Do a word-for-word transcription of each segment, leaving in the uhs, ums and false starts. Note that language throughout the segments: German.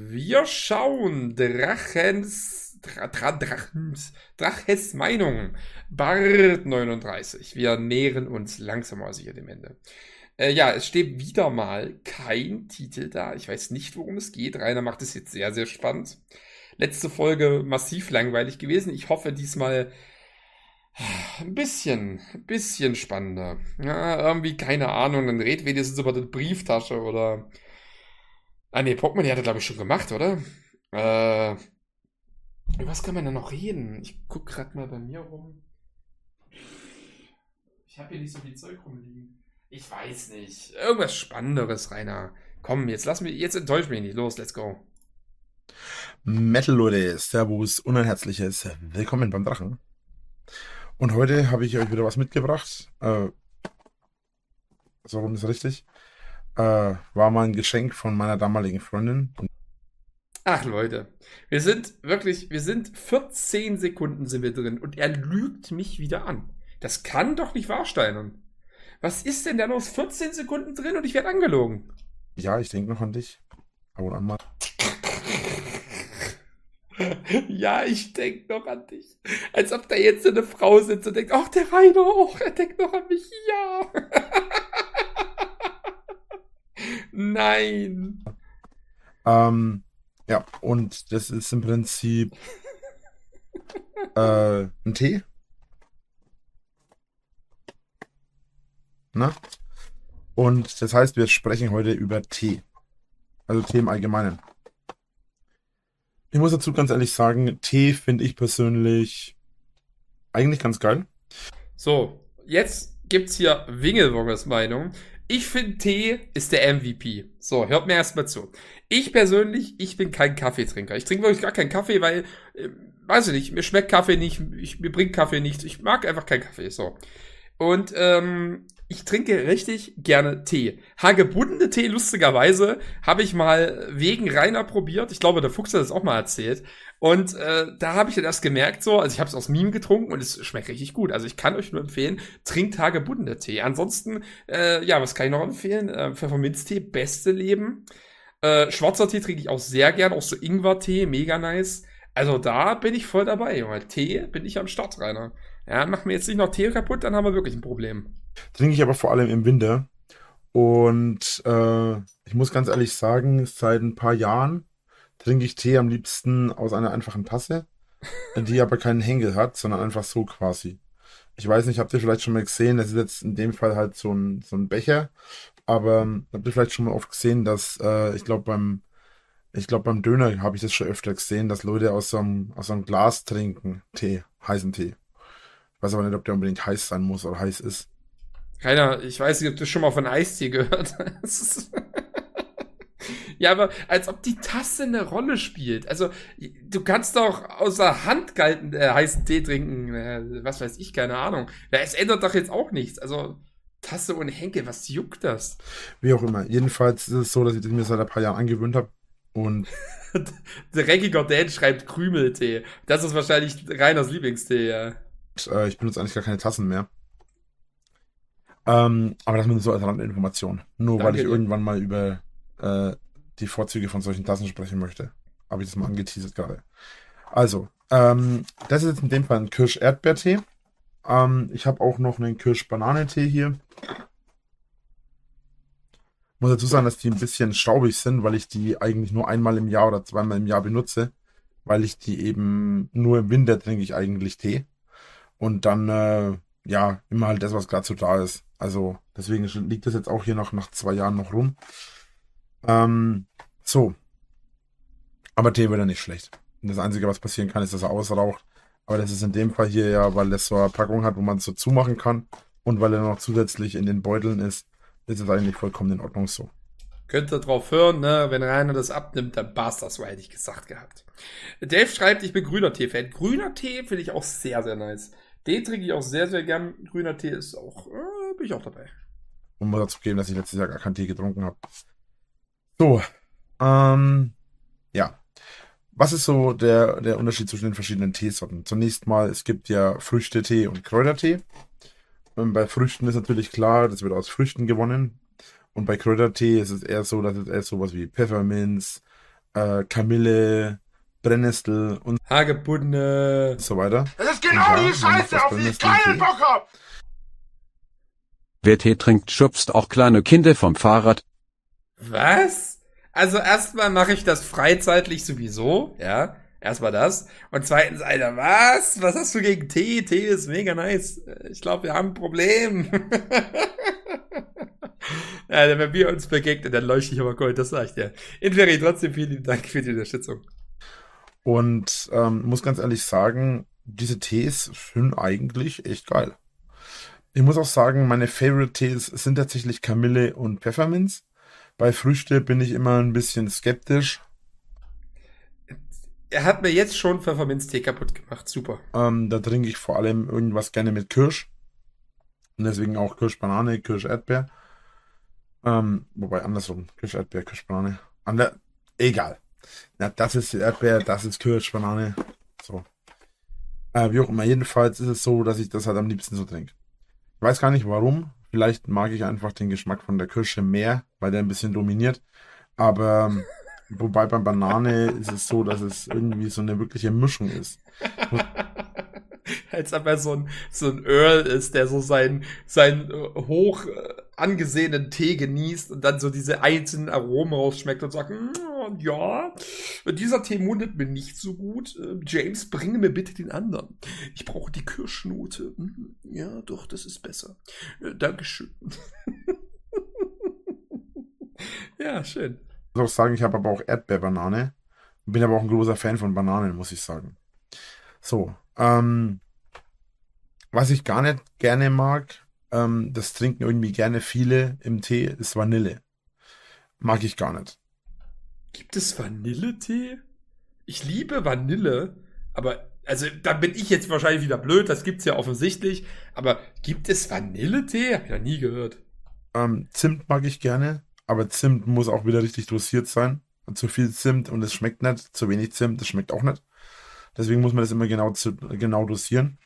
Wir schauen Drachens, Dra, Dra, Drachens, Draches Meinung, Bart neununddreißig. Wir nähern uns langsam aber sicher dem Ende. Äh, ja, es steht wieder mal kein Titel da. Ich weiß nicht, worum es geht. Rainer macht es jetzt sehr, sehr spannend. Letzte Folge massiv langweilig gewesen. Ich hoffe diesmal ein bisschen, ein bisschen spannender. Ja, irgendwie, keine Ahnung, dann redet wenigstens über die Brieftasche oder... Ah ne, Pokémon, die hat er glaube ich schon gemacht, oder? Äh, über was kann man denn noch reden? Ich guck gerade mal bei mir rum. Ich habe hier nicht so viel Zeug rumliegen. Ich weiß nicht. Irgendwas Spannenderes, Rainer. Komm, jetzt lass mich, jetzt enttäusch mich nicht. Los, let's go. Metal Leute, Servus, unherzliches Willkommen beim Drachen. Und heute habe ich euch wieder was mitgebracht. Äh, so rum ist richtig. Äh, war mal ein Geschenk von meiner damaligen Freundin. Ach Leute, wir sind wirklich, wir sind vierzehn Sekunden sind wir drin und er lügt mich wieder an. Das kann doch nicht wahr sein. Was ist denn da los? vierzehn Sekunden drin und ich werde angelogen. Ja, ich denke noch an dich. Ab und an mal. Ja, ich denke noch an dich. Als ob da jetzt eine Frau sitzt und denkt, ach, der Rainer auch, er denkt noch an mich. Ja. Nein. Ähm, ja, und das ist im Prinzip äh, ein Tee. Na? Und das heißt, wir sprechen heute über Tee. Also Tee im Allgemeinen. Ich muss dazu ganz ehrlich sagen, Tee finde ich persönlich eigentlich ganz geil. So, jetzt gibt's hier Wingelwongers Meinung. Ich finde, Tee ist der M V P. So, hört mir erstmal zu. Ich persönlich, ich bin kein Kaffeetrinker. Ich trinke wirklich gar keinen Kaffee, weil, äh, weiß ich nicht, mir schmeckt Kaffee nicht, ich, mir bringt Kaffee nichts. Ich mag einfach keinen Kaffee, so. Und ähm, ich trinke richtig gerne Tee. Hagebuttene Tee, lustigerweise, habe ich mal wegen Rainer probiert. Ich glaube, der Fuchs hat das auch mal erzählt. Und äh, da habe ich dann erst gemerkt, so, also ich habe es aus Meme getrunken und es schmeckt richtig gut. Also ich kann euch nur empfehlen, trinkt Hagebuttene Tee. Ansonsten, äh, ja, was kann ich noch empfehlen? Äh, Pfefferminztee, beste Leben. Äh, schwarzer Tee trinke ich auch sehr gern, auch so Ingwertee, mega nice. Also da bin ich voll dabei, Junge. Tee bin ich am Start, Rainer. Ja, mach mir jetzt nicht noch Tee kaputt, dann haben wir wirklich ein Problem. Trinke ich aber vor allem im Winter. Und äh, ich muss ganz ehrlich sagen, seit ein paar Jahren trinke ich Tee am liebsten aus einer einfachen Tasse, die aber keinen Henkel hat, sondern einfach so quasi. Ich weiß nicht, habt ihr vielleicht schon mal gesehen, das ist jetzt in dem Fall halt so ein, so ein Becher, aber ähm, habt ihr vielleicht schon mal oft gesehen, dass, äh, ich glaube beim, ich glaube beim Döner habe ich das schon öfter gesehen, dass Leute aus so einem, aus so einem Glas trinken, Tee, heißen Tee. Ich weiß aber nicht, ob der unbedingt heiß sein muss oder heiß ist. Rainer, ich weiß nicht, ob du schon mal von Eistee gehört hast. Ja, aber als ob die Tasse eine Rolle spielt. Also, du kannst doch außer Hand galten, äh, heißen Tee trinken, äh, was weiß ich, keine Ahnung. Ja, es ändert doch jetzt auch nichts. Also, Tasse und Henkel, was juckt das? Wie auch immer. Jedenfalls ist es so, dass ich das mir seit ein paar Jahren angewöhnt habe. Und Dreckiger Dan schreibt Krümeltee. Das ist wahrscheinlich Rainers Lieblingstee, ja. äh, ich benutze eigentlich gar keine Tassen mehr. Ähm, aber das nur so als Randinformation. Nur weil Danke ich dir. irgendwann mal über äh, die Vorzüge von solchen Tassen sprechen möchte. Habe ich das mal angeteasert gerade. Also, ähm, das ist jetzt in dem Fall ein Kirsch-Erdbeertee. Ähm, ich habe auch noch einen Kirsch-Bananentee hier. Muss dazu sagen, dass die ein bisschen staubig sind, weil ich die eigentlich nur einmal im Jahr oder zweimal im Jahr benutze. Weil ich die eben nur im Winter trinke ich eigentlich Tee. Und dann, äh, ja, immer halt das, was gerade so da ist. Also, deswegen liegt das jetzt auch hier noch nach zwei Jahren noch rum. Ähm, so. Aber Tee wird ja nicht schlecht. Und das Einzige, was passieren kann, ist, dass er ausraucht. Aber das ist in dem Fall hier ja, weil das so eine Packung hat, wo man es so zumachen kann. Und weil er noch zusätzlich in den Beuteln ist, ist es eigentlich vollkommen in Ordnung so. Könnt ihr drauf hören, ne? Wenn Rainer das abnimmt, dann passt das, so hätte ich gesagt gehabt. Dave schreibt, ich bin grüner Tee-Fan. Grüner Tee finde ich auch sehr, sehr nice. Den trinke ich auch sehr, sehr gern. Grüner Tee ist auch, äh, bin ich auch dabei. Um mal dazu geben, dass ich letztes Jahr gar keinen Tee getrunken habe. So, ähm, ja. Was ist so der, der Unterschied zwischen den verschiedenen Teesorten? Zunächst mal, es gibt ja Früchtetee und Kräutertee. Und bei Früchten ist natürlich klar, das wird aus Früchten gewonnen. Und bei Kräutertee ist es eher so, dass es eher sowas wie Pfefferminz, äh, Kamille, Brennnessel und Hagebutte. so weiter. Das ist genau die Scheiße, auf die ich keinen Bock hab! Wer Tee trinkt, schubst auch kleine Kinder vom Fahrrad. Was? Also erstmal mache ich das freizeitlich sowieso, ja. Erstmal das. Und zweitens, Alter, was? Was hast du gegen Tee? Tee ist mega nice. Ich glaube, wir haben ein Problem. Ja, wenn wir uns begegnen, dann leuchte ich aber Gold, das sag ich dir. Inferi, trotzdem vielen lieben Dank für die Unterstützung. Und ähm, muss ganz ehrlich sagen, diese Tees sind eigentlich echt geil. Ich muss auch sagen, meine Favorite Tees sind tatsächlich Kamille und Pfefferminz. Bei Früchte bin ich immer ein bisschen skeptisch. Er hat mir jetzt schon Pfefferminztee kaputt gemacht. Super. Ähm, da trinke ich vor allem irgendwas gerne mit Kirsch. Und deswegen auch Kirschbanane, Kirsch-Erdbeer. Ähm, wobei andersrum. Kirsch-Erdbeer, Kirschbanane. Ander Egal. Na, das ist Erdbeer, das ist Kirschbanane. So. Äh, wie auch immer. Jedenfalls ist es so, dass ich das halt am liebsten so trinke. Ich weiß gar nicht warum. Vielleicht mag ich einfach den Geschmack von der Kirsche mehr, weil der ein bisschen dominiert. Aber wobei beim Banane ist es so, dass es irgendwie so eine wirkliche Mischung ist. Als ob er so ein, so ein Earl ist, der so seinen, seinen äh, hoch äh, angesehenen Tee genießt und dann so diese einzelnen Aromen rausschmeckt und sagt, "Mm, ja, dieser Tee mundet mir nicht so gut. Äh, James, bringe mir bitte den anderen. Ich brauche die Kirschnote. Mm, ja, doch, das ist besser. Äh, Dankeschön." Ja, schön. Ich muss auch sagen, ich habe aber auch Erdbeerbanane. Bin aber auch ein großer Fan von Bananen, muss ich sagen. So, ähm, was ich gar nicht gerne mag, ähm, das trinken irgendwie gerne viele im Tee, ist Vanille. Mag ich gar nicht. Gibt es Vanilletee? Ich liebe Vanille, aber, also, da bin ich jetzt wahrscheinlich wieder blöd, das gibt's ja offensichtlich, aber gibt es Vanilletee? Hab ich noch nie gehört. Ähm, Zimt mag ich gerne, aber Zimt muss auch wieder richtig dosiert sein. Zu viel Zimt und es schmeckt nicht, zu wenig Zimt, das schmeckt auch nicht. Deswegen muss man das immer genau, zu, genau dosieren.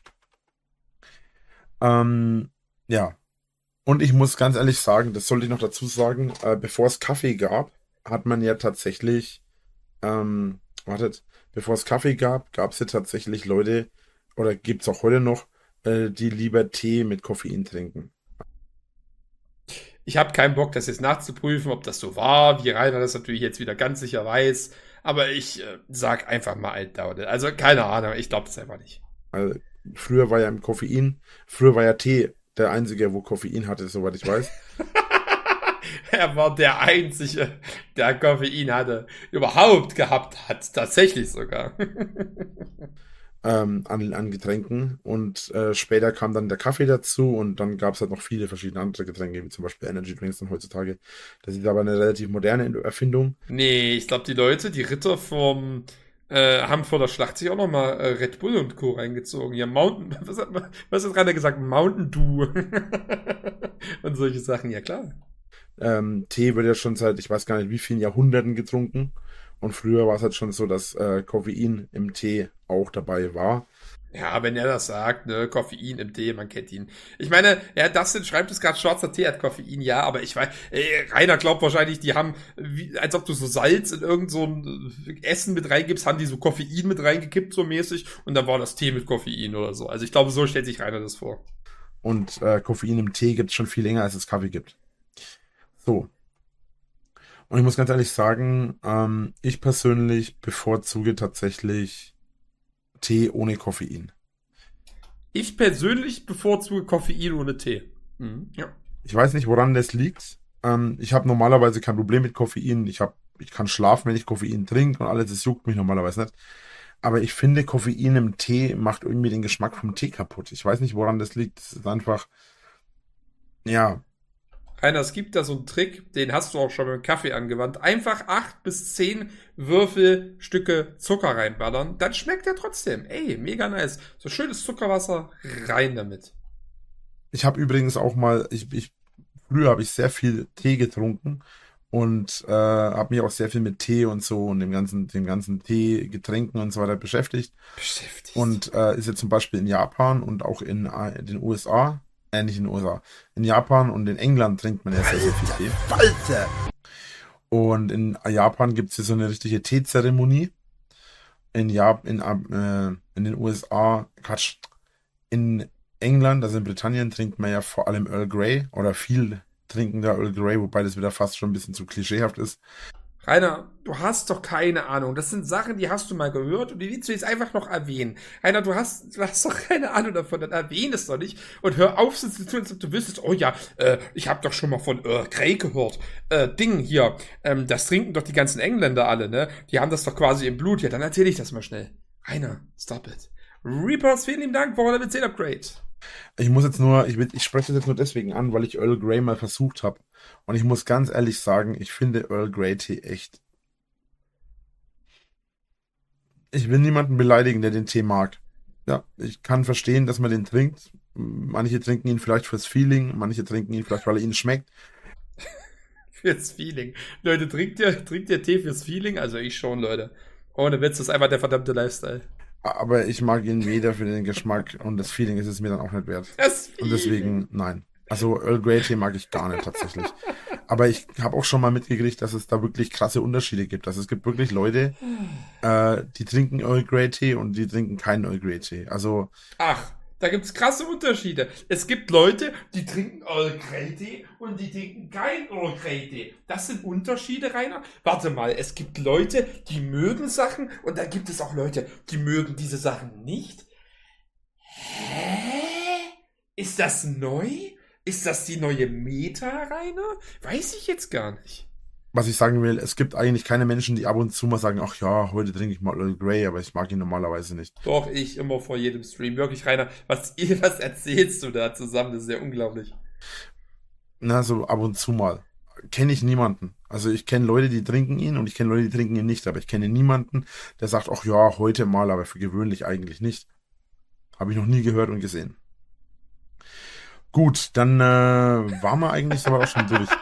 Ähm, ja. Und ich muss ganz ehrlich sagen, das sollte ich noch dazu sagen, äh, bevor es Kaffee gab, hat man ja tatsächlich, ähm, wartet, bevor es Kaffee gab, gab es ja tatsächlich Leute, oder gibt es auch heute noch, äh, die lieber Tee mit Koffein trinken. Ich habe keinen Bock, das jetzt nachzuprüfen, ob das so war, wie Rainer das natürlich jetzt wieder ganz sicher weiß. Aber ich äh, sag einfach mal altdauert. Also keine Ahnung, ich glaube das einfach nicht. Also, früher war ja im Koffein, früher war ja Tee der einzige, wo Koffein hatte, soweit ich weiß. Er war der Einzige, der Koffein hatte, überhaupt gehabt hat. Tatsächlich sogar. ähm, an, an Getränken. Und äh, später kam dann der Kaffee dazu und dann gab es halt noch viele verschiedene andere Getränke, wie zum Beispiel Energy Drinks dann heutzutage. Das ist aber eine relativ moderne Erfindung. Nee, ich glaube, die Leute, die Ritter vom äh, haben vor der Schlacht sich auch nochmal äh, Red Bull und Co. reingezogen. Ja, Mountain, was hat, was hat Rainer gesagt? Mountain Dew. Und solche Sachen, ja klar. Ähm, Tee wird ja schon seit, ich weiß gar nicht wie vielen Jahrhunderten getrunken. Und früher war es halt schon so, dass äh, Koffein im Tee auch dabei war. Ja, wenn er das sagt, ne, Koffein im Tee, man kennt ihn. Ich meine, ja, Dustin schreibt es gerade, schwarzer Tee hat Koffein, ja, aber ich weiß, äh, Rainer glaubt wahrscheinlich, die haben, wie, als ob du so Salz in irgend so ein Essen mit reingibst, haben die so Koffein mit reingekippt, so mäßig, und dann war das Tee mit Koffein oder so. Also ich glaube, so stellt sich Rainer das vor. Und äh, Koffein im Tee gibt es schon viel länger, als es Kaffee gibt. So. Und ich muss ganz ehrlich sagen, ähm, ich persönlich bevorzuge tatsächlich Tee ohne Koffein. Ich persönlich bevorzuge Koffein ohne Tee. Mhm, ja. Ich weiß nicht, woran das liegt. Ähm, ich habe normalerweise kein Problem mit Koffein. Ich, hab, ich kann schlafen, wenn ich Koffein trinke und alles. Das juckt mich normalerweise nicht. Aber ich finde, Koffein im Tee macht irgendwie den Geschmack vom Tee kaputt. Ich weiß nicht, woran das liegt. Es ist einfach, ja... Rainer, es gibt da so einen Trick, den hast du auch schon mit Kaffee angewandt. Einfach acht bis zehn Würfelstücke Zucker reinballern, dann schmeckt der trotzdem. Ey, mega nice. So schönes Zuckerwasser, rein damit. Ich habe übrigens auch mal, ich, ich früher habe ich sehr viel Tee getrunken und äh, habe mich auch sehr viel mit Tee und so und dem ganzen, dem ganzen Tee, Getränken und so weiter beschäftigt. Beschäftigt. Und äh, ist jetzt zum Beispiel in Japan und auch in äh, den U S A, äh, nicht in den U S A, in Japan und in England trinkt man ja sehr, sehr viel Tee. Walze! Und in Japan gibt es hier so eine richtige Teezeremonie. In Jap in, äh, in den U S A, Quatsch, in England, also in Britannien, trinkt man ja vor allem Earl Grey oder viel trinken da Earl Grey, wobei das wieder fast schon ein bisschen zu klischeehaft ist. Rainer, du hast doch keine Ahnung. Das sind Sachen, die hast du mal gehört und die willst du jetzt einfach noch erwähnen. Rainer, du hast, du hast doch keine Ahnung davon, dann erwähne es doch nicht und hör auf, so zu tun, als ob du wüsstest, oh ja, äh, ich habe doch schon mal von Earl Grey gehört. Äh, Ding hier, ähm, das trinken doch die ganzen Engländer alle, ne? Die haben das doch quasi im Blut. Ja, dann erzähle ich das mal schnell. Rainer, stop it. Reapers, vielen lieben Dank für euer Level zehn Upgrade. Ich muss jetzt nur, ich, ich spreche das jetzt nur deswegen an, weil ich Earl Grey mal versucht habe. Und ich muss ganz ehrlich sagen, ich finde Earl Grey Tee echt. Ich will niemanden beleidigen, der den Tee mag. Ja, ich kann verstehen, dass man den trinkt. Manche trinken ihn vielleicht fürs Feeling, manche trinken ihn vielleicht, weil er ihnen schmeckt. Fürs Feeling. Leute, trinkt ihr, trinkt ihr Tee fürs Feeling? Also ich schon, Leute. Ohne Witz, das ist einfach der verdammte Lifestyle. Aber ich mag ihn weder für den Geschmack und das Feeling ist es mir dann auch nicht wert. Das und deswegen, nein. Also Earl Grey Tee mag ich gar nicht tatsächlich. Aber ich habe auch schon mal mitgekriegt, dass es da wirklich krasse Unterschiede gibt. Also es gibt wirklich Leute, äh, die trinken Earl Grey Tee und die trinken keinen Earl Grey Tee. Also Ach, da gibt's krasse Unterschiede. Es gibt Leute, die trinken Earl Grey Tee und die trinken kein Earl Grey Tee. Das sind Unterschiede, Rainer. Warte mal, es gibt Leute, die mögen Sachen und da gibt es auch Leute, die mögen diese Sachen nicht. Hä? Ist das neu? Ist das die neue Meta, Rainer? Weiß ich jetzt gar nicht. Was ich sagen will, es gibt eigentlich keine Menschen, die ab und zu mal sagen, ach ja, heute trinke ich mal Earl Grey, aber ich mag ihn normalerweise nicht. Doch, ich immer vor jedem Stream. Wirklich, Rainer, was, was erzählst du da zusammen? Das ist ja unglaublich. Na, so ab und zu mal. Kenne ich niemanden. Also ich kenne Leute, die trinken ihn und ich kenne Leute, die trinken ihn nicht, aber ich kenne niemanden, der sagt, ach ja, heute mal, aber für gewöhnlich eigentlich nicht. Habe ich noch nie gehört und gesehen. Gut, dann äh, waren wir eigentlich so auch schon durch.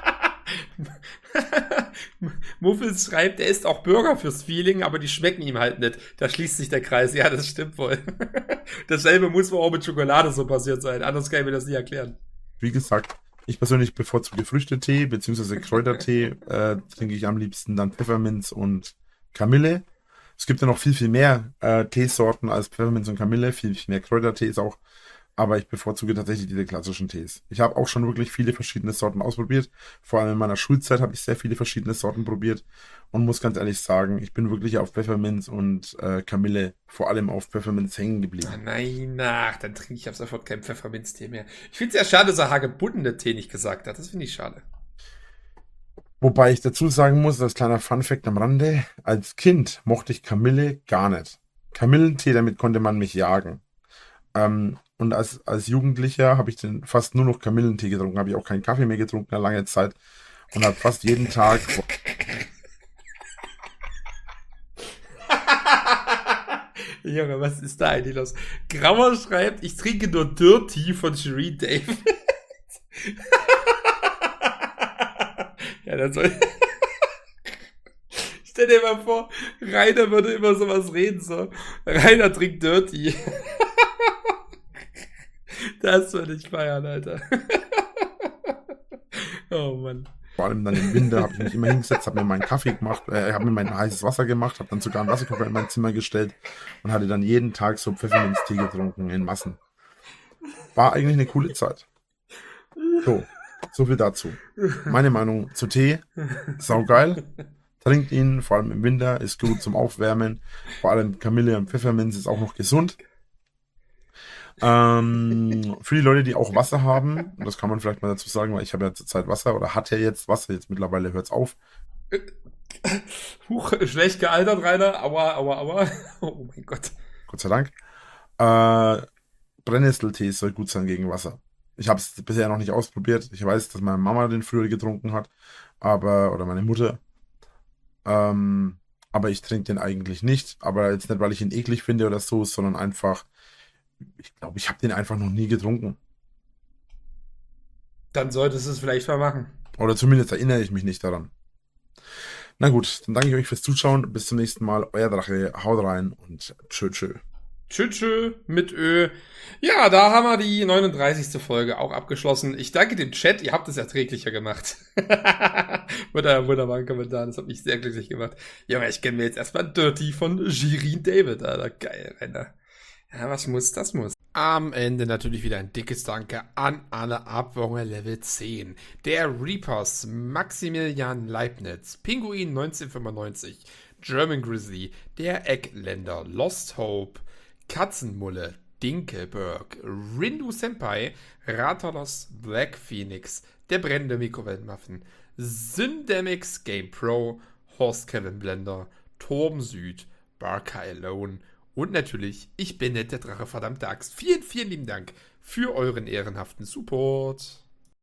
Muffels schreibt, er ist auch Burger fürs Feeling, aber die schmecken ihm halt nicht. Da schließt sich der Kreis. Ja, das stimmt wohl. Dasselbe muss wohl auch mit Schokolade so passiert sein. Anders kann ich mir das nicht erklären. Wie gesagt, ich persönlich bevorzuge Früchtetee bzw. Kräutertee. Äh, trinke ich am liebsten dann Pfefferminz und Kamille. Es gibt ja noch viel, viel mehr äh, Teesorten als Pfefferminz und Kamille. Viel, viel mehr Kräutertees auch. Aber ich bevorzuge tatsächlich diese klassischen Tees. Ich habe auch schon wirklich viele verschiedene Sorten ausprobiert. Vor allem in meiner Schulzeit habe ich sehr viele verschiedene Sorten probiert. Und muss ganz ehrlich sagen, ich bin wirklich auf Pfefferminz und äh, Kamille, vor allem auf Pfefferminz hängen geblieben. Ah, nein, ach, dann trinke ich ab sofort keinen Pfefferminztee mehr. Ich finde es ja schade, dass er hagebuttene Tee nicht gesagt hat. Das finde ich schade. Wobei ich dazu sagen muss, als kleiner Funfact am Rande, als Kind mochte ich Kamille gar nicht. Kamillentee, damit konnte man mich jagen. Ähm, und als, als Jugendlicher habe ich den fast nur noch Kamillentee getrunken, habe ich auch keinen Kaffee mehr getrunken eine lange Zeit und habe fast jeden Tag... Junge, was ist da eigentlich los? Grauer schreibt, ich trinke nur Dirty von Cherie David. Ja, dann soll... Stell dir mal vor, Rainer würde immer sowas reden, so. Rainer trinkt Dirty. Das würde ich feiern, Alter. Oh Mann. Vor allem dann im Winter habe ich mich immer hingesetzt, habe mir meinen Kaffee gemacht, äh, habe mir mein heißes Wasser gemacht, habe dann sogar einen Wasserkocher in mein Zimmer gestellt und hatte dann jeden Tag so Pfefferminztee getrunken in Massen. War eigentlich eine coole Zeit. So, so viel dazu. Meine Meinung zu Tee, saugeil. Trinkt ihn, vor allem im Winter, ist gut zum Aufwärmen. Vor allem Kamille und Pfefferminz ist auch noch gesund. Ähm, für die Leute, die auch Wasser haben, und das kann man vielleicht mal dazu sagen, weil ich habe ja zurzeit Wasser oder hatte ja jetzt Wasser, jetzt mittlerweile hört's auf. Huch, schlecht gealtert, Rainer, aua, aua, aua. Oh mein Gott. Gott sei Dank. Äh, Brennnesseltee soll gut sein gegen Wasser. Ich habe es bisher noch nicht ausprobiert. Ich weiß, dass meine Mama den früher getrunken hat, aber, oder meine Mutter. Ähm, aber ich trinke den eigentlich nicht. Aber jetzt nicht, weil ich ihn eklig finde oder so, sondern einfach, ich glaube, ich habe den einfach noch nie getrunken. Dann solltest du es vielleicht mal machen. Oder zumindest erinnere ich mich nicht daran. Na gut, dann danke ich euch fürs Zuschauen. Bis zum nächsten Mal. Euer Drache. Haut rein und tschö tschö. Tschüss mit Ö. Ja, da haben wir die neununddreißigste Folge auch abgeschlossen. Ich danke dem Chat, ihr habt es erträglicher gemacht. Mit einem wunderbaren Kommentar, das hat mich sehr glücklich gemacht. Ja, aber ich kenne mir jetzt erstmal Dirty von Jirin David, Alter. Geil, Alter. Ja, was muss, das muss. Am Ende natürlich wieder ein dickes Danke an alle Abwohner Level zehn. Der Reapers, Maximilian Leibniz, Pinguin neunzehnhundertfünfundneunzig, German Grizzly, der Eckländer, Lost Hope, Katzenmulle, Dinkelberg, Rindu Senpai, Ratalos, Black Phoenix, der brennende Mikrowellenmuffin, Syndemix Game Pro, Horst Kevin Blender, Torben Süd, Barca Alone und natürlich, ich bin nicht der Drache verdammte Axt. Vielen, vielen lieben Dank für euren ehrenhaften Support.